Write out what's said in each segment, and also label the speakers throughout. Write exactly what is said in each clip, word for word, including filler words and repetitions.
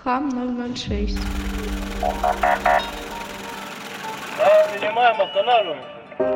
Speaker 1: Хам ноль ноль шесть.
Speaker 2: Да, принимаем, останавливаемся.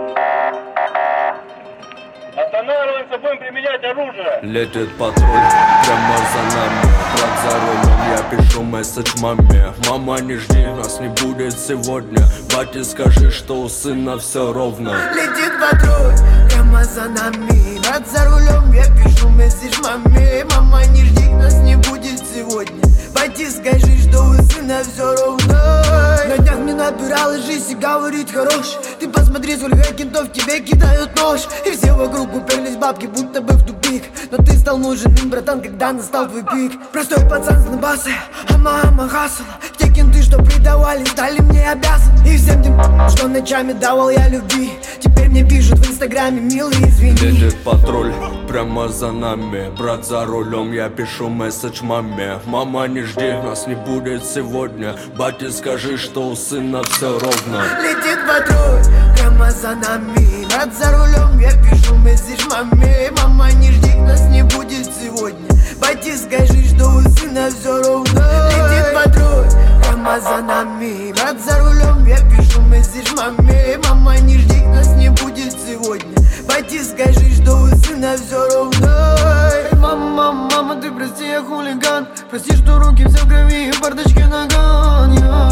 Speaker 2: Останавливаемся, будем применять оружие.
Speaker 3: Летит патруль прямо за нами. Брат за рулем, я пишу месседж маме. Мама, не жди, нас не будет сегодня. Бате, скажи, что у сына все ровно.
Speaker 4: Летит патруль прямо за нами. Брат за рулем, я пишу месседж маме. Мама, не жди, нас не будет сегодня. Бате, скажи, что у сына все ровно. На днях мне набирала жизнь и говорит хорош. Ты посмотри, сколько кентов тебе кидают нож. И все вокруг уперлись бабки, будто бы в тупик. Но ты стал нужен им, братан, когда настал твой пик. Простой пацан с Донбасса, а мама хасала. Те кенты, что предавали, стали мне обязаны. И всем тем, что ночами давал я любви, теперь мне пишут в инстаграме, милый, извини.
Speaker 3: Летит патруль прямо за нами. Брат за рулем, я пишу месседж маме. Мама, не жди, нас не будет сегодня. Бате, скажи, что у сына все ровно.
Speaker 4: Летит патруль прямо за нами. Брат за рулем, я пишу месседж маме. Мама, не жди, нас не будет сегодня. Бате, скажи, что у сына все ровно. Летит патруль прямо за нами. Брат за рулем, я пишу месседж маме. Мама, не жди, нас не будет сегодня. Бате, скажи, что у сына все ровно. Мама, мама, ты прости, я хулиган. Прости, что руки все в крови и в бардачке наган.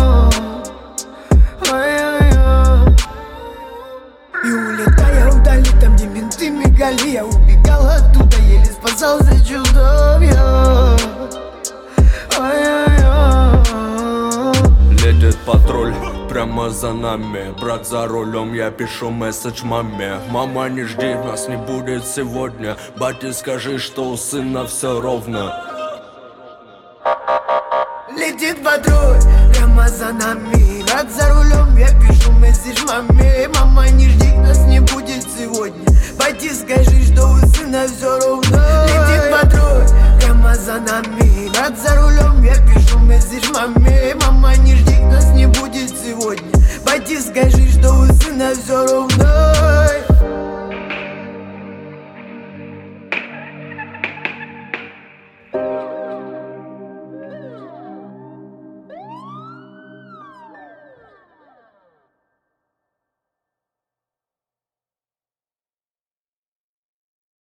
Speaker 4: Ай-яй-яй. И улетая вдали, там где менты мигали, я убегал оттуда, еле спасался чудом я. Ай-яй-яй.
Speaker 3: Летит патруль прямо за нами. Брат за рулем, я пишу месседж маме. Мама, не жди, нас не будет сегодня. Бате, скажи, что у сына все ровно.
Speaker 4: Летит патруль прямо за нами. Брат за рулем, я пишу месседж маме. Мама, не жди, нас не будет сегодня. Бате, скажи, что у сына все ровно. Летит патруль прямо за нами. Брат за рулем, я пишу месседж маме. Мама, не жди, нас не будет сегодня. Бате, скажи, что у сына все ровно.